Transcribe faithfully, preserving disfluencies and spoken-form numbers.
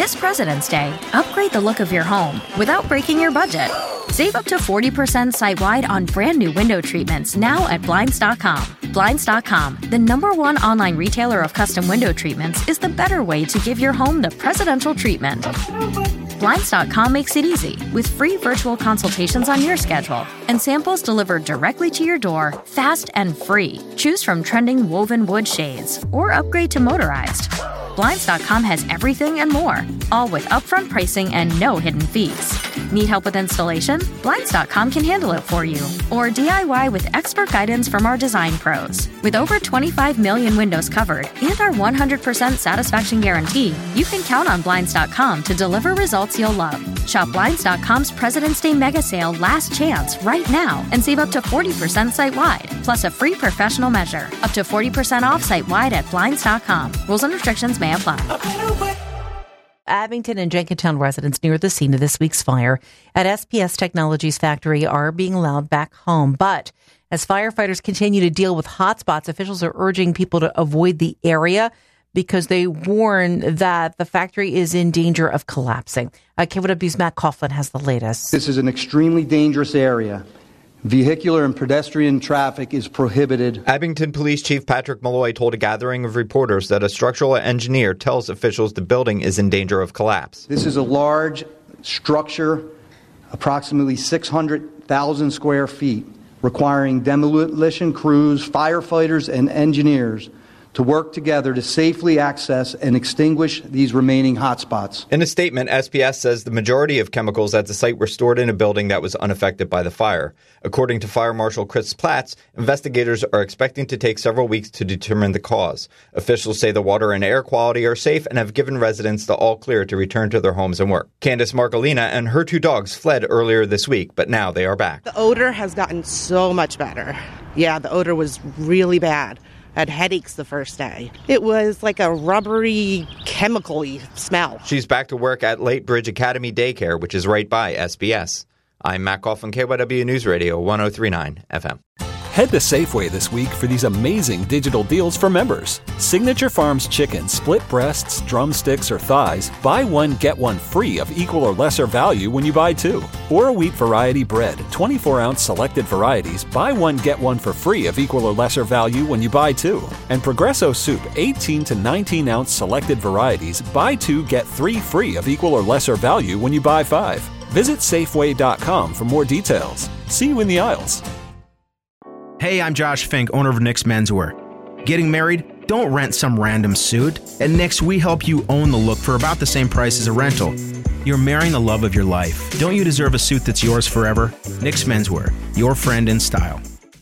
This President's Day, upgrade the look of your home without breaking your budget. Save up to forty percent site-wide on brand new window treatments now at Blinds dot com. Blinds dot com, the number one online retailer of custom window treatments, is the better way to give your home the presidential treatment. Blinds dot com makes it easy with free virtual consultations on your schedule and samples delivered directly to your door, fast and free. Choose from trending woven wood shades or upgrade to motorized. Blinds dot com has everything and more, all with upfront pricing and no hidden fees. Need help with installation? Blinds dot com can handle it for you. Or D I Y with expert guidance from our design pros. With over twenty-five million windows covered and our one hundred percent satisfaction guarantee, you can count on Blinds dot com to deliver results you'll love. Shop Blinds dot com's President's Day Mega Sale Last Chance right now and save up to forty percent site-wide, plus a free professional measure. Up to forty percent off site-wide at Blinds dot com. Rules and restrictions may apply. Abington and Jenkintown residents near the scene of this week's fire at S P S Technologies factory are being allowed back home. But as firefighters continue to deal with hotspots, officials are urging people to avoid the area because they warn that the factory is in danger of collapsing. Uh, K Y W's Matt Coughlin has the latest. This is an extremely dangerous area. Vehicular and pedestrian traffic is prohibited. Abington Police Chief Patrick Malloy told a gathering of reporters that a structural engineer tells officials the building is in danger of collapse. This is a large structure, approximately six hundred thousand square feet, requiring demolition crews, firefighters, and engineers to work together to safely access and extinguish these remaining hotspots. In a statement, S P S says the majority of chemicals at the site were stored in a building that was unaffected by the fire. According to Fire Marshal Chris Platts, investigators are expecting to take several weeks to determine the cause. Officials say the water and air quality are safe and have given residents the all clear to return to their homes and work. Candace Marcolina and her two dogs fled earlier this week, but now they are back. The odor has gotten so much better. Yeah, the odor was really bad. I had headaches the first day. It was like a rubbery, chemical-y smell. She's back to work at Lake Bridge Academy Daycare, which is right by S B S. I'm Matt Coughlin, K Y W News Radio, one oh three point nine F M. Head to Safeway this week for these amazing digital deals for members. Signature Farms chicken, split breasts, drumsticks, or thighs, buy one, get one free of equal or lesser value when you buy two. Or a wheat variety bread, twenty-four ounce selected varieties, buy one, get one for free of equal or lesser value when you buy two. And Progresso soup, eighteen to nineteen ounce selected varieties, buy two, get three free of equal or lesser value when you buy five. Visit Safeway dot com for more details. See you in the aisles. Hey, I'm Josh Fink, owner of Nick's Menswear. Getting married? Don't rent some random suit. At Nick's, we help you own the look for about the same price as a rental. You're marrying the love of your life. Don't you deserve a suit that's yours forever? Nick's Menswear, your friend in style.